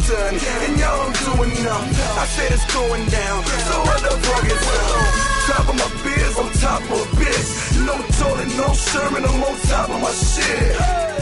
done, and y'all don't do enough. I said it's going down, so what the fuck is up? Top of my biz, on top of a bitch. No toilet, no Sherman, I'm on top of my shit.